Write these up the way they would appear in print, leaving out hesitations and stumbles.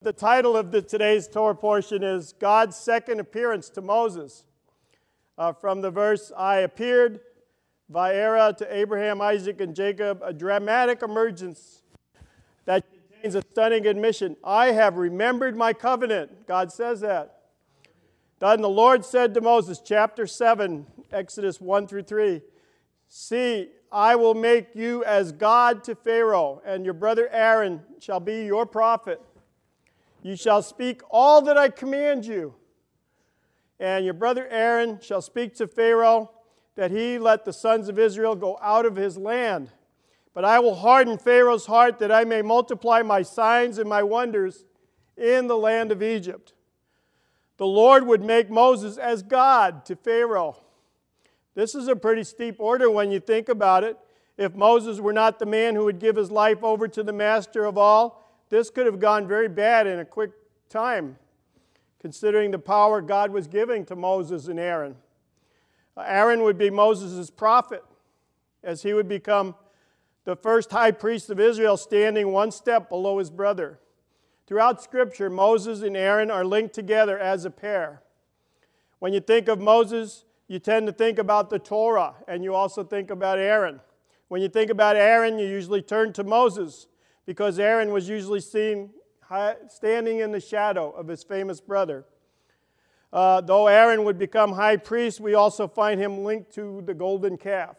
The title of today's Torah portion is God's Second Appearance to Moses. From the verse, I appeared, Vayera, to Abraham, Isaac, and Jacob, a dramatic emergence that contains a stunning admission. I have remembered my covenant. God says that. Then the Lord said to Moses, chapter 7, Exodus 1 through 3, see, I will make you as God to Pharaoh, and your brother Aaron shall be your prophet. You shall speak all that I command you. And your brother Aaron shall speak to Pharaoh, that he let the sons of Israel go out of his land. But I will harden Pharaoh's heart, that I may multiply my signs and my wonders in the land of Egypt. The Lord would make Moses as God to Pharaoh. This is a pretty steep order when you think about it. If Moses were not the man who would give his life over to the master of all, this could have gone very bad in a quick time, considering the power God was giving to Moses and Aaron. Aaron would be Moses' prophet, as he would become the first high priest of Israel, standing one step below his brother. Throughout Scripture, Moses and Aaron are linked together as a pair. When you think of Moses, you tend to think about the Torah, and you also think about Aaron. When you think about Aaron, you usually turn to Moses, because Aaron was usually seen standing in the shadow of his famous brother. Though Aaron would become high priest, we also find him linked to the golden calf,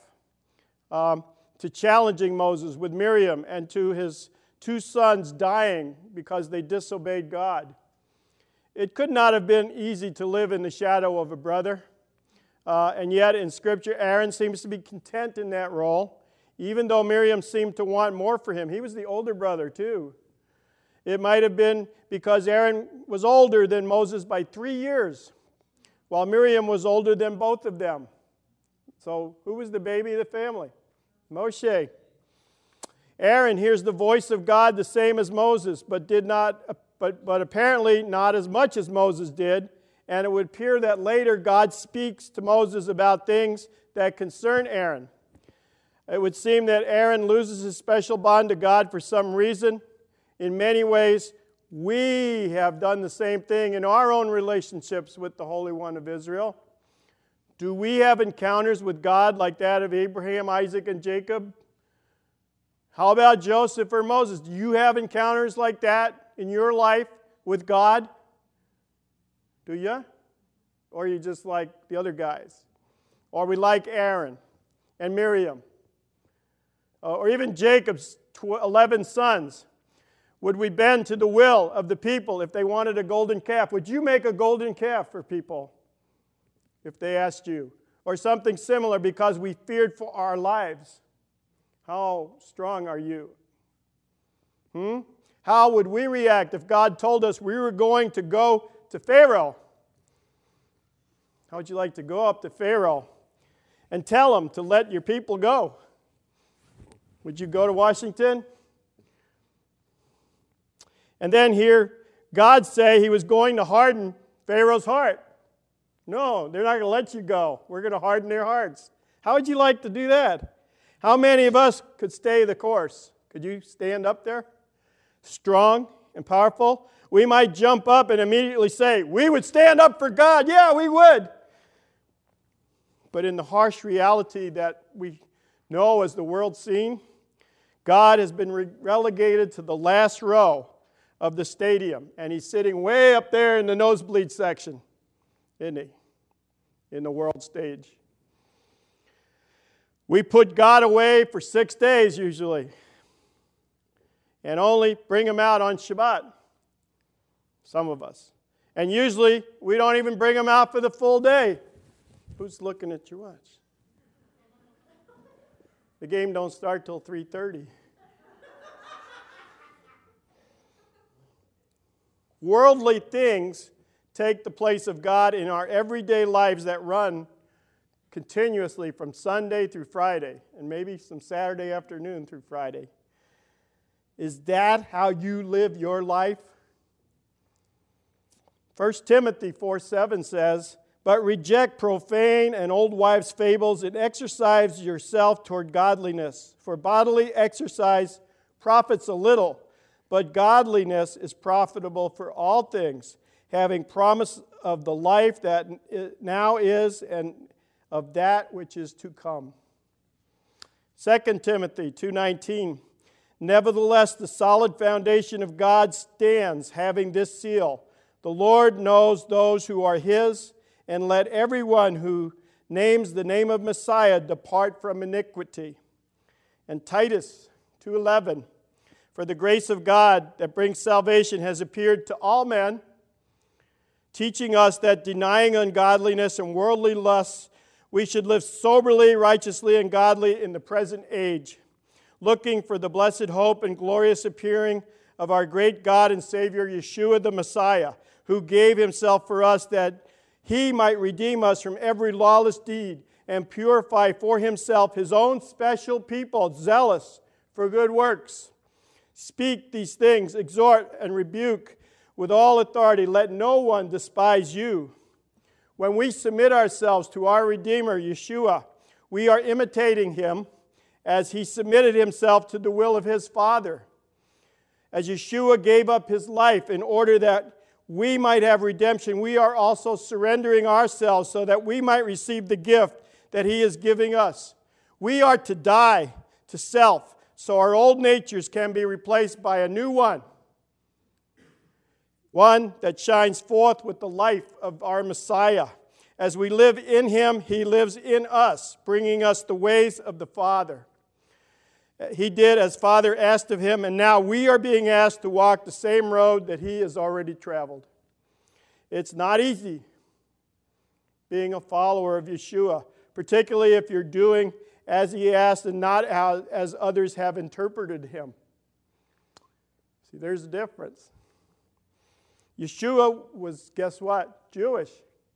to challenging Moses with Miriam, and to his two sons dying because they disobeyed God. It could not have been easy to live in the shadow of a brother, and yet in Scripture, Aaron seems to be content in that role, even though Miriam seemed to want more for him. He was the older brother too. It might have been because Aaron was older than Moses by 3 years, while Miriam was older than both of them. So who was the baby of the family? Moshe. Aaron hears the voice of God the same as Moses, but apparently not as much as Moses did. And it would appear that later God speaks to Moses about things that concern Aaron. It would seem that Aaron loses his special bond to God for some reason. In many ways, we have done the same thing in our own relationships with the Holy One of Israel. Do we have encounters with God like that of Abraham, Isaac, and Jacob? How about Joseph or Moses? Do you have encounters like that in your life with God? Do you? Or are you just like the other guys? Or are we like Aaron and Miriam? Or even Jacob's 11 sons? Would we bend to the will of the people if they wanted a golden calf? Would you make a golden calf for people if they asked you? Or something similar because we feared for our lives? How strong are you? How would we react if God told us we were going to go to Pharaoh? How would you like to go up to Pharaoh and tell him to let your people go? Would you go to Washington? And then hear God say he was going to harden Pharaoh's heart. No, they're not going to let you go. We're going to harden their hearts. How would you like to do that? How many of us could stay the course? Could you stand up there? Strong and powerful? We might jump up and immediately say, we would stand up for God. Yeah, we would. But in the harsh reality that we know as the world scene, God has been relegated to the last row of the stadium, and he's sitting way up there in the nosebleed section, isn't he? In the world stage. We put God away for 6 days usually, and only bring him out on Shabbat, some of us. And usually we don't even bring him out for the full day. Who's looking at your watch? The game don't start till 3:30. Worldly things take the place of God in our everyday lives that run continuously from Sunday through Friday, and maybe some Saturday afternoon through Friday. Is that how you live your life? 1 Timothy 4:7 says, but reject profane and old wives' fables and exercise yourself toward godliness. For bodily exercise profits a little, but godliness is profitable for all things, having promise of the life that now is and of that which is to come. 2 Timothy 2:19, nevertheless, the solid foundation of God stands, having this seal, the Lord knows those who are his, and let everyone who names the name of Messiah depart from iniquity. And Titus 2:11, for the grace of God that brings salvation has appeared to all men, teaching us that denying ungodliness and worldly lusts, we should live soberly, righteously, and godly in the present age, looking for the blessed hope and glorious appearing of our great God and Savior, Yeshua the Messiah, who gave himself for us that he might redeem us from every lawless deed and purify for himself his own special people, zealous for good works. Speak these things, exhort and rebuke with all authority. Let no one despise you. When we submit ourselves to our Redeemer, Yeshua, we are imitating him as he submitted himself to the will of his Father. As Yeshua gave up his life in order that we might have redemption, we are also surrendering ourselves so that we might receive the gift that he is giving us. We are to die to self so our old natures can be replaced by a new one that shines forth with the life of our Messiah. As we live in him, he lives in us, bringing us the ways of the Father. He did as Father asked of him, and now we are being asked to walk the same road that he has already traveled. It's not easy being a follower of Yeshua, particularly if you're doing as he asked and not as others have interpreted him. See, there's a difference. Yeshua was, guess what? Jewish.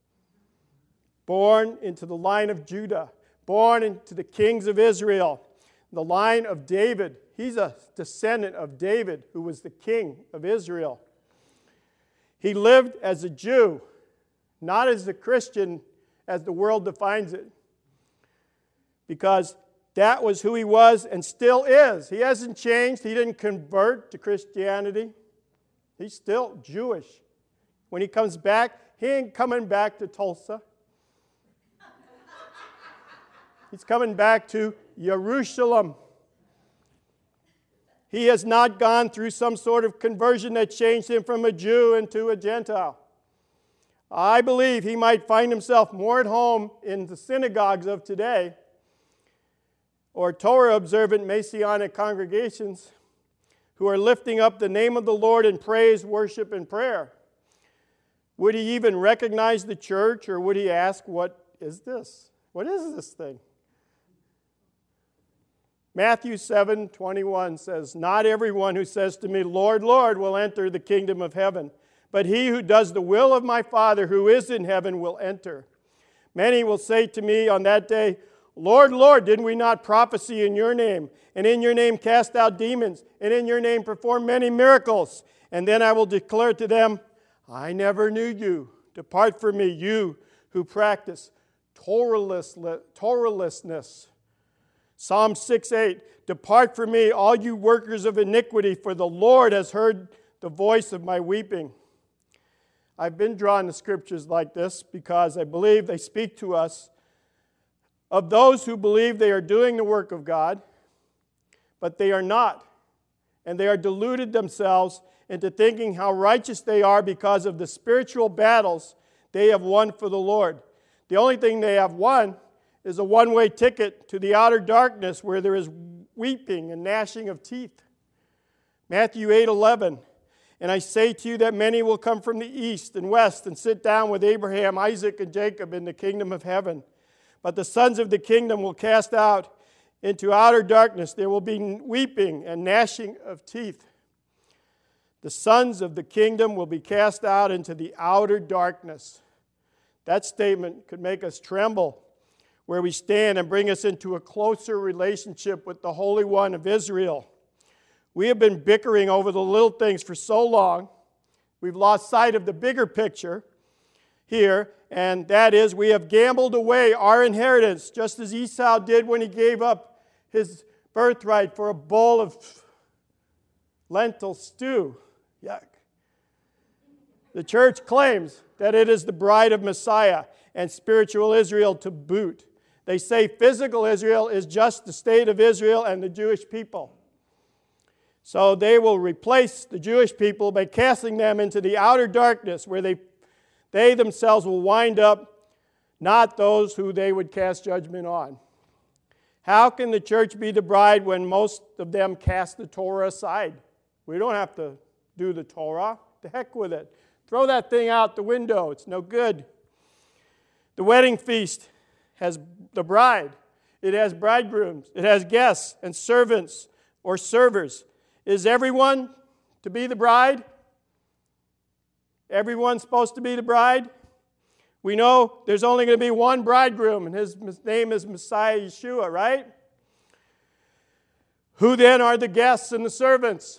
Born into the line of Judah. Born into the kings of Israel. The line of David. He's a descendant of David, who was the king of Israel. He lived as a Jew, not as a Christian as the world defines it. Because that was who he was and still is. He hasn't changed. He didn't convert to Christianity. He's still Jewish. When he comes back, he ain't coming back to Tulsa. He's coming back to Jerusalem. He has not gone through some sort of conversion that changed him from a Jew into a Gentile. I believe he might find himself more at home in the synagogues of today or Torah-observant Messianic congregations who are lifting up the name of the Lord in praise, worship, and prayer. Would he even recognize the church, or would he ask, what is this? What is this thing? Matthew 7:21 says, not everyone who says to me, Lord, Lord, will enter the kingdom of heaven, but he who does the will of my Father who is in heaven will enter. Many will say to me on that day, Lord, Lord, did we not prophesy in your name, and in your name cast out demons, and in your name perform many miracles? And then I will declare to them, I never knew you. Depart from me, you who practice Torahlessness. Psalm 6:8, depart from me, all you workers of iniquity, for the Lord has heard the voice of my weeping. I've been drawn to scriptures like this because I believe they speak to us of those who believe they are doing the work of God, but they are not. And they are deluded themselves into thinking how righteous they are because of the spiritual battles they have won for the Lord. The only thing they have won is a one-way ticket to the outer darkness where there is weeping and gnashing of teeth. Matthew 8:11, and I say to you that many will come from the east and west and sit down with Abraham, Isaac, and Jacob in the kingdom of heaven. But the sons of the kingdom will cast out into outer darkness. There will be weeping and gnashing of teeth. The sons of the kingdom will be cast out into the outer darkness. That statement could make us tremble where we stand and bring us into a closer relationship with the Holy One of Israel. We have been bickering over the little things for so long, we've lost sight of the bigger picture here, and that is we have gambled away our inheritance, just as Esau did when he gave up his birthright for a bowl of lentil stew. Yuck. The church claims that it is the bride of Messiah and spiritual Israel to boot. They say physical Israel is just the state of Israel and the Jewish people. So they will replace the Jewish people by casting them into the outer darkness where they themselves will wind up, not those who they would cast judgment on. How can the church be the bride when most of them cast the Torah aside? We don't have to do the Torah. The heck with it. Throw that thing out the window. It's no good. The wedding feast has the bride. It has bridegrooms. It has guests and servants or servers. Is everyone to be the bride? Everyone's supposed to be the bride? We know there's only going to be one bridegroom, and his name is Messiah Yeshua, right? Who then are the guests and the servants?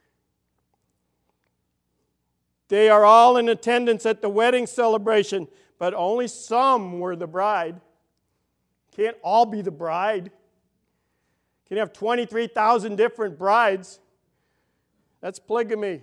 They are all in attendance at the wedding celebration, but only some were the bride. Can't all be the bride. Can have 23,000 different brides. That's polygamy.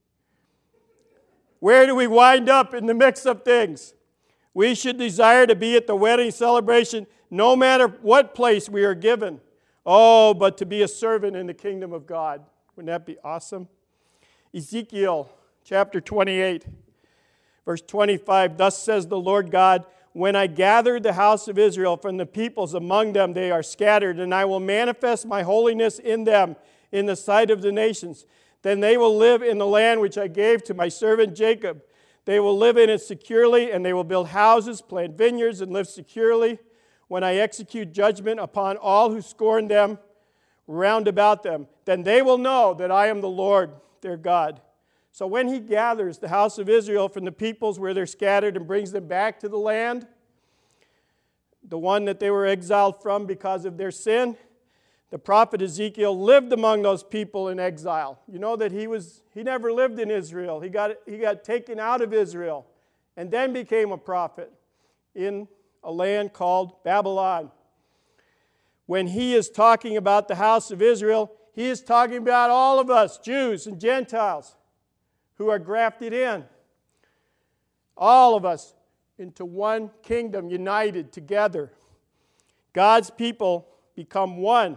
Where do we wind up in the mix of things? We should desire to be at the wedding celebration no matter what place we are given. Oh, but to be a servant in the kingdom of God. Wouldn't that be awesome? Ezekiel chapter 28, verse 25. Thus says the Lord God, when I gathered the house of Israel from the peoples among them, they are scattered, and I will manifest my holiness in them in the sight of the nations. Then they will live in the land which I gave to my servant Jacob. They will live in it securely, and they will build houses, plant vineyards, and live securely when I execute judgment upon all who scorn them round about them. Then they will know that I am the Lord their God. So when he gathers the house of Israel from the peoples where they're scattered and brings them back to the land, the one that they were exiled from because of their sin, the prophet Ezekiel lived among those people in exile. You know that he never lived in Israel. He got taken out of Israel and then became a prophet in a land called Babylon. When he is talking about the house of Israel, he is talking about all of us, Jews and Gentiles, who are grafted in. All of us into one kingdom, united together. God's people become one.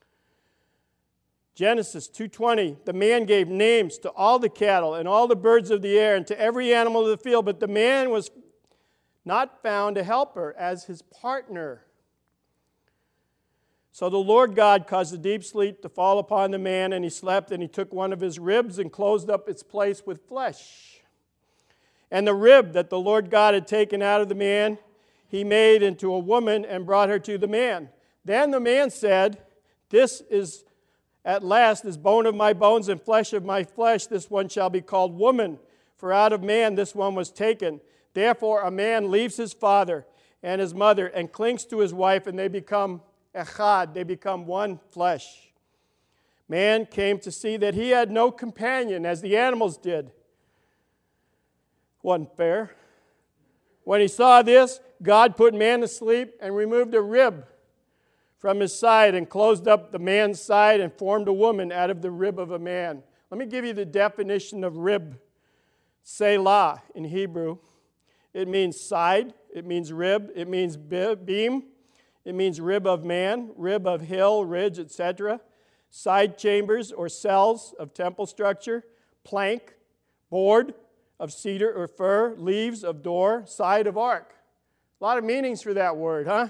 Genesis 2:20, the man gave names to all the cattle and all the birds of the air and to every animal of the field, but the man was not found a helper as his partner. So the Lord God caused a deep sleep to fall upon the man, and he slept, and he took one of his ribs and closed up its place with flesh. And the rib that the Lord God had taken out of the man, he made into a woman and brought her to the man. Then the man said, this is at last is bone of my bones and flesh of my flesh. This one shall be called woman, for out of man this one was taken. Therefore a man leaves his father and his mother and clings to his wife, and they become echad, they become one flesh. Man came to see that he had no companion as the animals did. Wasn't fair. When he saw this, God put man to sleep and removed a rib from his side and closed up the man's side and formed a woman out of the rib of a man. Let me give you the definition of rib. Selah in Hebrew. It means side, it means rib, it means beam, it means rib of man, rib of hill, ridge, etc. Side chambers or cells of temple structure, plank, board of cedar or fir, leaves of door, side of ark. A lot of meanings for that word, huh?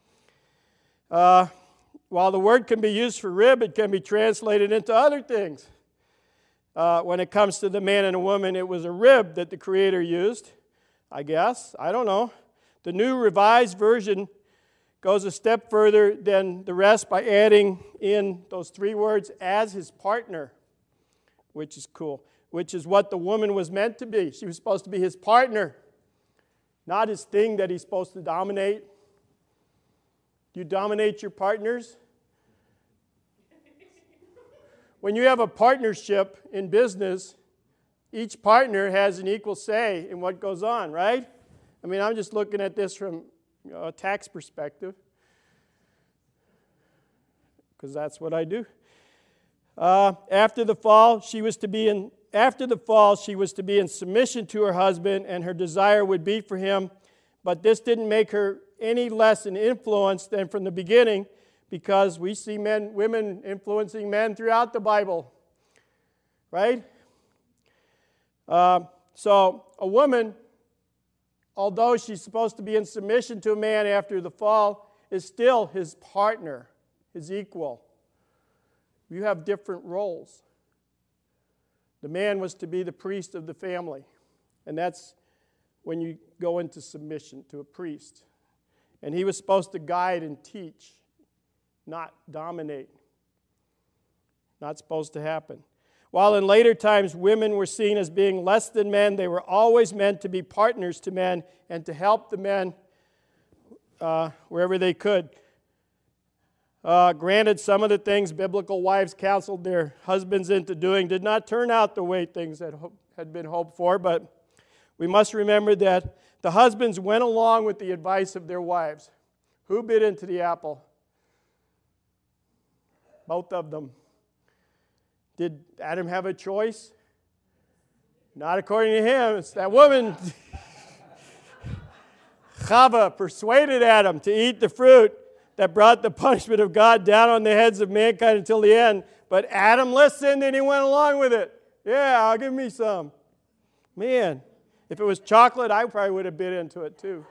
While the word can be used for rib, it can be translated into other things. When it comes to the man and a woman, it was a rib that the Creator used, I guess. I don't know. The New Revised Version goes a step further than the rest by adding in those three words, as his partner, which is cool, which is what the woman was meant to be. She was supposed to be his partner, not his thing that he's supposed to dominate. You dominate your partners? When you have a partnership in business, each partner has an equal say in what goes on, right? I mean, I'm just looking at this from a tax perspective, because that's what I do. After the fall, she was to be in submission to her husband, and her desire would be for him. But this didn't make her any less an influence than from the beginning, because we see women influencing men throughout the Bible, right? So a woman, although she's supposed to be in submission to a man after the fall, is still his partner, his equal. You have different roles. The man was to be the priest of the family, and that's when you go into submission to a priest. And he was supposed to guide and teach, not dominate. Not supposed to happen. While in later times women were seen as being less than men, they were always meant to be partners to men and to help the men wherever they could. Granted, some of the things biblical wives counseled their husbands into doing did not turn out the way things had been hoped for, but we must remember that the husbands went along with the advice of their wives. Who bit into the apple? Both of them. Did Adam have a choice? Not according to him. It's that woman, Chava, persuaded Adam to eat the fruit that brought the punishment of God down on the heads of mankind until the end. But Adam listened and he went along with it. Yeah, give me some. Man, if it was chocolate, I probably would have bit into it too.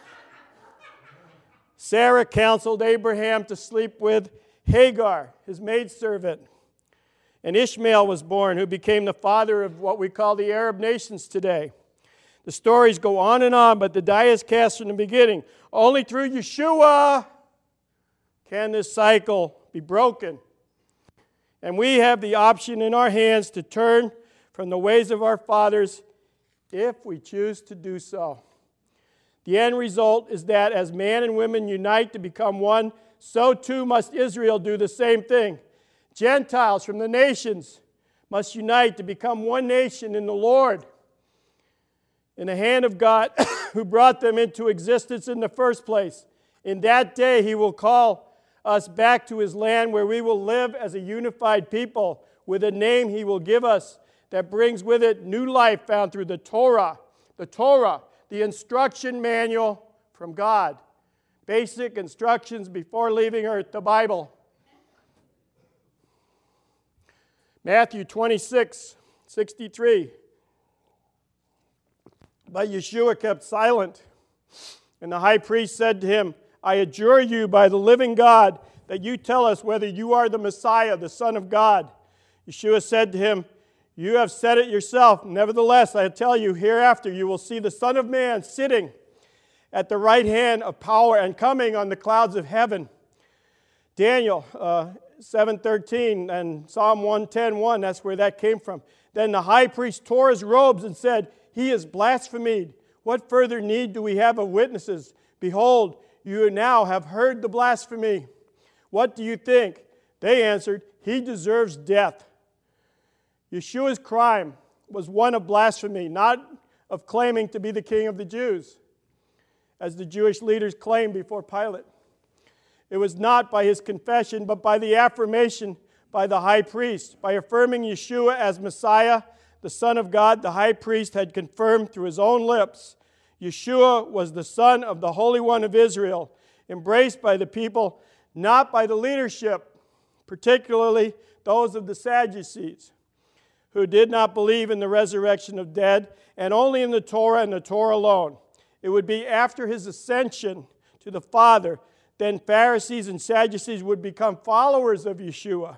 Sarah counseled Abraham to sleep with Hagar, his maidservant. And Ishmael was born, who became the father of what we call the Arab nations today. The stories go on and on, but the die is cast from the beginning. Only through Yeshua can this cycle be broken. And we have the option in our hands to turn from the ways of our fathers if we choose to do so. The end result is that as man and women unite to become one, so too must Israel do the same thing. Gentiles from the nations must unite to become one nation in the Lord, in the hand of God who brought them into existence in the first place. In that day he will call us back to his land, where we will live as a unified people with a name he will give us that brings with it new life found through the Torah, the instruction manual from God. Basic instructions before leaving earth, the Bible. Matthew 26:63. But Yeshua kept silent, and the high priest said to him, I adjure you by the living God that you tell us whether you are the Messiah, the Son of God. Yeshua said to him, you have said it yourself. Nevertheless, I tell you, hereafter you will see the Son of Man sitting at the right hand of power and coming on the clouds of heaven. Daniel 7:13 and Psalm 110:1, that's where that came from. Then the high priest tore his robes and said, he is blasphemed. What further need do we have of witnesses? Behold, you now have heard the blasphemy. What do you think? They answered, he deserves death. Yeshua's crime was one of blasphemy, not of claiming to be the king of the Jews, as the Jewish leaders claimed before Pilate. It was not by his confession, but by the affirmation by the high priest. By affirming Yeshua as Messiah, the Son of God, the high priest had confirmed through his own lips, Yeshua was the Son of the Holy One of Israel, embraced by the people, not by the leadership, particularly those of the Sadducees, who did not believe in the resurrection of dead, and only in the Torah and the Torah alone. It would be after his ascension to the Father, then Pharisees and Sadducees would become followers of Yeshua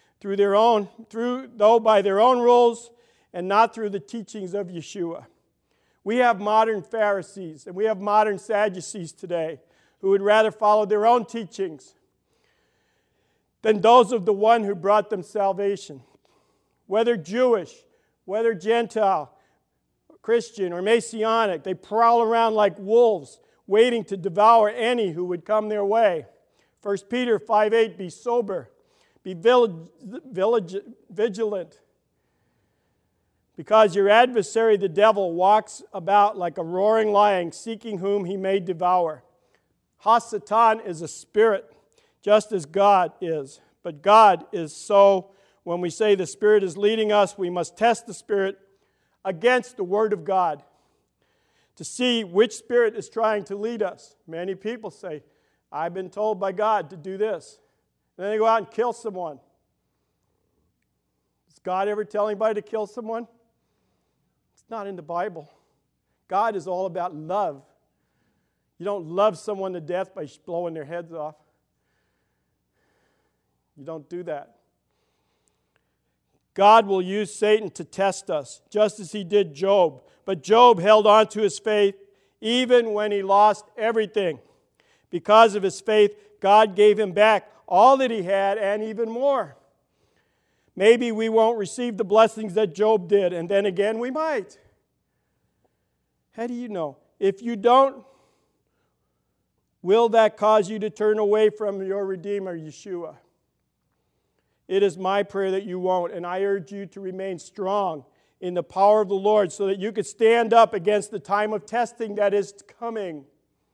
by their own rules and not through the teachings of Yeshua. We have modern Pharisees and we have modern Sadducees today who would rather follow their own teachings than those of the one who brought them salvation. Whether Jewish, whether Gentile, Christian, or Messianic, they prowl around like wolves, waiting to devour any who would come their way. 1 Peter 5:8, be sober, be vigilant, because your adversary, the devil, walks about like a roaring lion, seeking whom he may devour. Ha-Satan is a spirit, just as God is, but God is so when we say the Spirit is leading us, we must test the Spirit against the Word of God to see which spirit is trying to lead us. Many people say, I've been told by God to do this. And then they go out and kill someone. Does God ever tell anybody to kill someone? It's not in the Bible. God is all about love. You don't love someone to death by blowing their heads off. You don't do that. God will use Satan to test us, just as he did Job. But Job held on to his faith even when he lost everything. Because of his faith, God gave him back all that he had and even more. Maybe we won't receive the blessings that Job did, and then again we might. How do you know? If you don't, will that cause you to turn away from your Redeemer, Yeshua? It is my prayer that you won't, and I urge you to remain strong in the power of the Lord so that you could stand up against the time of testing that is coming.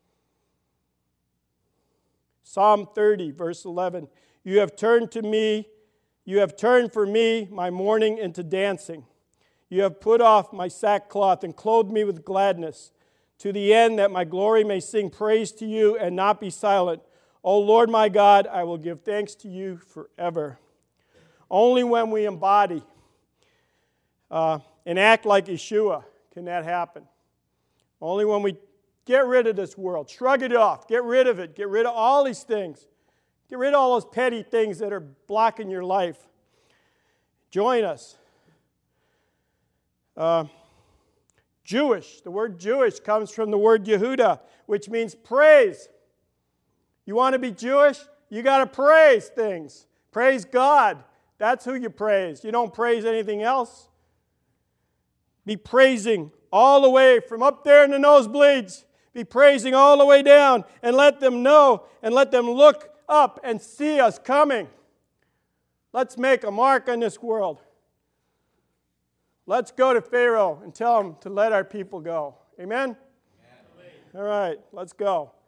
Psalm 30, verse 11. You have turned for me my mourning into dancing. You have put off my sackcloth and clothed me with gladness, to the end that my glory may sing praise to you and not be silent. O Lord my God, I will give thanks to you forever. Only when we embody and act like Yeshua can that happen. Only when we get rid of this world, shrug it off, get rid of it, get rid of all these things. Get rid of all those petty things that are blocking your life. Join us. Jewish. The word Jewish comes from the word Yehuda, which means praise. You want to be Jewish? You got to praise things. Praise God. That's who you praise. You don't praise anything else. Be praising all the way from up there in the nosebleeds. Be praising all the way down and let them know and let them look up and see us coming. Let's make a mark on this world. Let's go to Pharaoh and tell him to let our people go. Amen? Amen. All right, let's go.